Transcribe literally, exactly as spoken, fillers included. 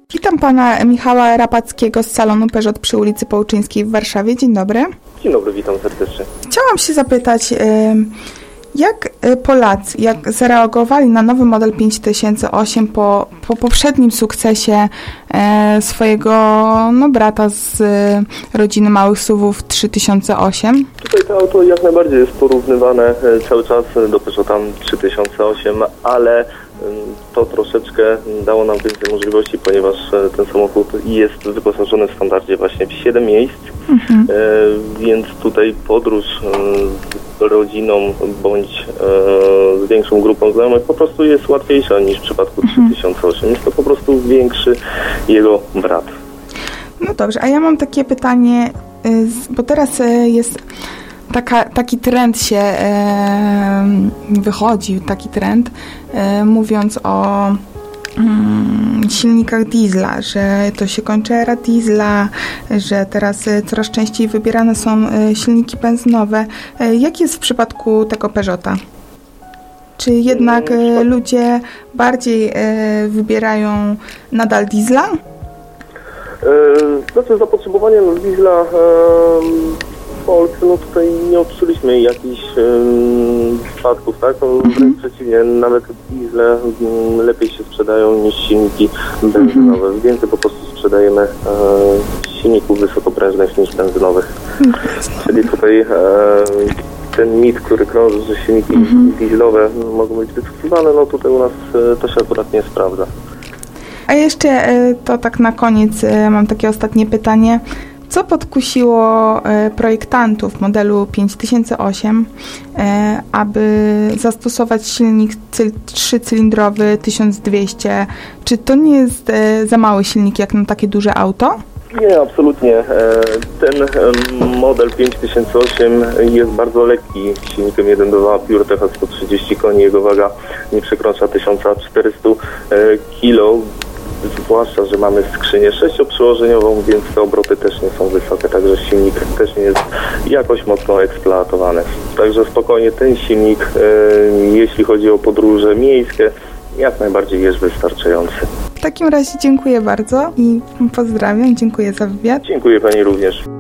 Witam pana Michała Rapackiego z salonu Peugeot przy ulicy Połczyńskiej w Warszawie. Dzień dobry. Dzień dobry, witam serdecznie. Chciałam się zapytać, jak Polacy, jak zareagowali na nowy model pięć tysięcy osiem po, po poprzednim sukcesie swojego no, brata z rodziny małych suwów trzy tysiące osiem? Tutaj to auto jak najbardziej jest porównywane cały czas do Peugeota trzy tysiące osiem, ale to troszeczkę dało nam więcej możliwości, ponieważ ten samochód jest wyposażony w standardzie właśnie w siedem miejsc, mhm. e, więc tutaj podróż z rodziną bądź e, z większą grupą znajomych po prostu jest łatwiejsza niż w przypadku mhm. trzy tysiące osiem. Jest to po prostu większy jego brat. No dobrze, a ja mam takie pytanie, bo teraz jest Taka, taki trend się e, wychodzi, taki trend, e, mówiąc o mm, silnikach diesla, że to się kończy era diesla, że teraz e, coraz częściej wybierane są e, silniki benzynowe. E, jak jest w przypadku tego Peugeota? Czy jednak e, ludzie bardziej e, wybierają nadal diesla? E, znaczy zapotrzebowanie na diesla e, w Polsce, no tutaj nie odczuliśmy jakichś um, spadków, tak? No, wręcz mm-hmm. przeciwnie, nawet diesle um, lepiej się sprzedają niż silniki benzynowe. Mm-hmm. Więcej po prostu sprzedajemy e, silników wysokoprężnych niż benzynowych. Mm-hmm. Czyli tutaj e, ten mit, który krąży, że silniki mm-hmm. dieslowe mogą być wycofywane, no tutaj u nas e, to się akurat nie sprawdza. A jeszcze e, to tak na koniec e, mam takie ostatnie pytanie. Co podkusiło projektantów modelu pięć tysięcy osiem, aby zastosować silnik trzycylindrowy tysiąc dwieście? Czy to nie jest za mały silnik jak na takie duże auto? Nie, absolutnie. Ten model pięć tysięcy osiem jest bardzo lekki silnikiem jeden do dwa PureTech sto trzydzieści koni. Jego waga nie przekracza tysiąc czterysta kilogramów. Zwłaszcza, że mamy skrzynię sześcioprzyłożeniową, więc te obroty też nie są wysokie, także silnik też nie jest jakoś mocno eksploatowany. Także spokojnie ten silnik, e, jeśli chodzi o podróże miejskie, jak najbardziej jest wystarczający. W takim razie dziękuję bardzo i pozdrawiam, dziękuję za wywiad. Dziękuję pani również.